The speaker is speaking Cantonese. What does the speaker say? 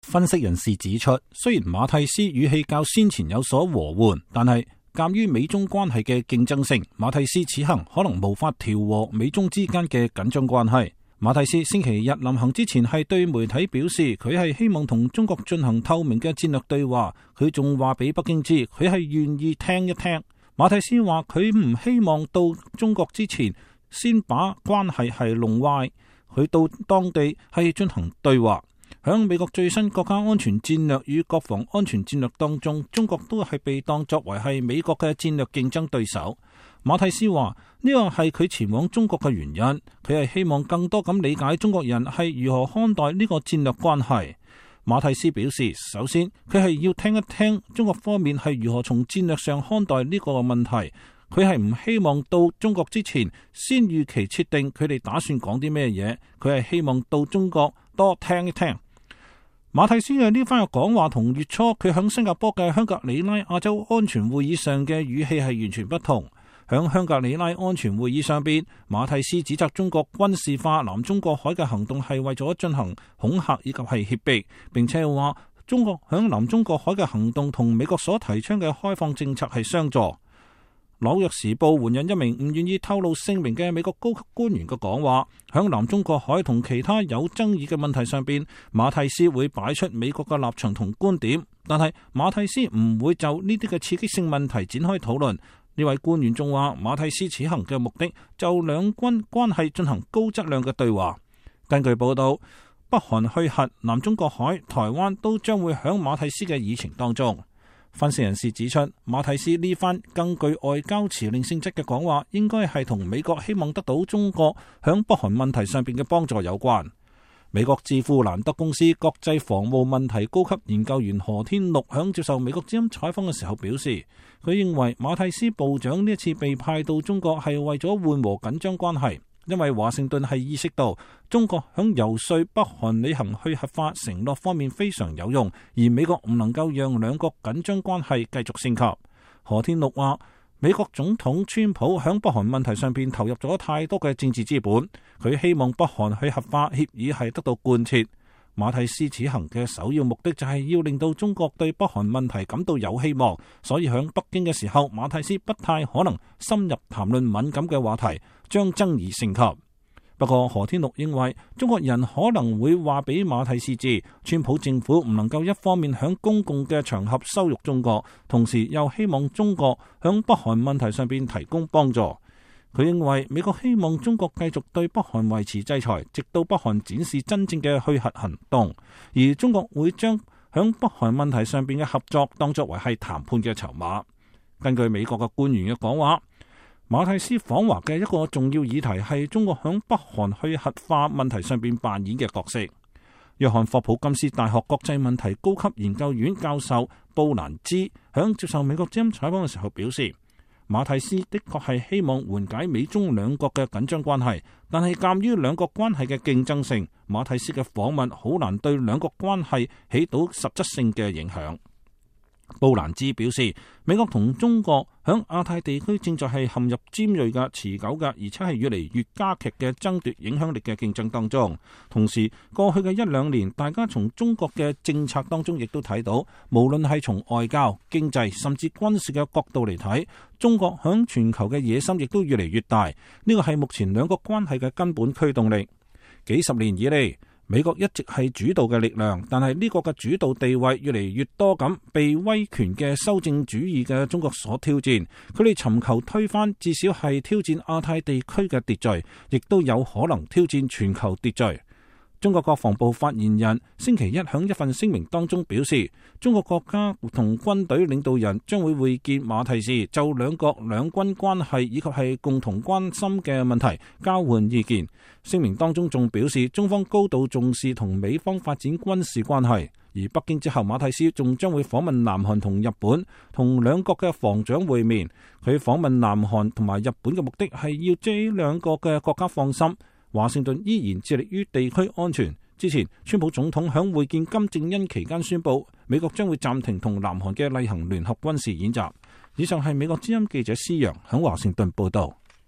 分析人士指出，雖然馬蒂斯語氣較先前有所和緩，但係鑒於美中關係嘅競爭性，馬蒂斯此行可能無法調和美中之間嘅緊張關係。馬蒂斯星期日臨行之前係對媒體表示，佢係希望同中國進行透明嘅戰略對話。佢仲話俾北京知，佢係願意聽一聽。馬蒂斯話佢唔希望到中國之前先把關係係弄壞，佢到當地係進行對話。響美國最新國家安全戰略與國防安全戰略當中，中國都係被當作為係美國嘅戰略競爭對手。馬蒂斯話呢個係佢前往中國嘅原因，佢係希望更多咁理解中國人係如何看待呢個戰略關係。馬蒂斯表示，首先佢係要聽一聽中國方面係如何從戰略上看待呢個問題。佢係唔希望到中國之前先預期設定佢哋打算講啲咩嘢，佢係希望到中國多聽一聽。馬蒂斯嘅呢番嘅講話同月初佢響新加坡嘅香格里拉亞洲安全會議上嘅語氣係完全不同。響香格里拉安全會議上邊，馬蒂斯指責中國軍事化南中國海嘅行動係為咗進行恐嚇以及係脅迫，並且話中國響南中國海嘅行動同美國所提倡嘅開放政策係相助。紐約時報援引一名唔願意透露姓名嘅美國高級官員嘅講話，響南中國海同其他有爭議嘅問題上邊，馬蒂斯會擺出美國嘅立場同觀點，但係馬蒂斯唔會就呢啲嘅刺激性問題展開討論。呢位官員仲話，馬蒂斯此行嘅目的就兩軍關係進行高質量嘅對話。根據報道，北韓去核、南中國海、台灣都將會響馬蒂斯嘅議程當中。分析人士指出，馬蒂斯呢番更具外交辭令性質嘅講話，應該係同美國希望得到中國響北韓問題上邊嘅幫助有關。美國智庫蘭德公司國際防務問題高級研究員何天祿響接受美國之音採訪嘅時候表示，佢認為馬蒂斯部長呢一次被派到中國係為咗緩和緊張關係。因為華盛頓係意識到中國響游說北韓履行去核化承諾方面非常有用，而美國唔能夠讓兩國緊張關係繼續升級。何天祿話，美國總統川普響北韓問題上邊投入咗太多嘅政治資本，佢希望北韓去核化協議係得到貫徹。馬蒂斯此行嘅首要目的就係要令到中國對北韓問題感到有希望，所以響北京嘅時候，馬蒂斯不太可能深入談論敏感嘅話題，將爭議升級。不過何天祿認為，中國人可能會話俾馬蒂斯知，川普政府唔能夠一方面響公共嘅場合羞辱中國，同時又希望中國響北韓問題上邊提供幫助。佢認為美國希望中國繼續對北韓維持制裁，直到北韓展示真正嘅去核行動，而中國會將響北韓問題上邊嘅合作當作為係談判嘅籌碼。根據美國嘅官員嘅講話，馬蒂斯訪華嘅一個重要議題係中國響北韓去核化問題上邊扮演嘅角色。約翰霍普金斯大學國際問題高級研究院教授布蘭茲響接受美國之音採訪嘅時候表示，馬蒂斯的確係希望緩解美中兩國嘅緊張關係，但係鑑於兩國關係嘅競爭性，馬蒂斯嘅訪問好難對兩國關係起到實質性嘅影響。布蘭茲表示，美國同中國響亞太地區正在係陷入尖銳嘅、持久嘅，而且係越嚟越加劇嘅爭奪影響力嘅競爭當中。同時，過去嘅一兩年，大家從中國嘅政策當中亦都睇到，無論係從外交、經濟甚至軍事嘅角度嚟睇，中國響全球嘅野心亦都越嚟越大。呢個係目前兩國關係嘅根本驅動力。幾十年以嚟，美國一直係主導嘅力量，但係呢個嘅主導地位越嚟越多咁被威權嘅修正主義嘅中國所挑戰。佢哋尋求推翻，至少係挑戰亞太地區嘅秩序，亦都有可能挑戰全球秩序。中國國防部發言人星期一響一份聲明當中表示，中國國家同軍隊領導人將會會見馬蒂斯，就兩國兩軍關係以及係共同關心嘅問題交換意見。聲明當中仲表示，中方高度重視同美方發展軍事關係，而北京之後，馬蒂斯仲將會訪問南韓同日本，同兩國嘅防長會面。佢訪問南韓同埋日本嘅目的係要這兩個嘅國家放心，華盛頓依然致力於地區安全。之前，川普總統響會見金正恩期間宣布，美國將會暫停同南韓嘅例行聯合軍事演習。以上係美國之音記者施洋響華盛頓報道。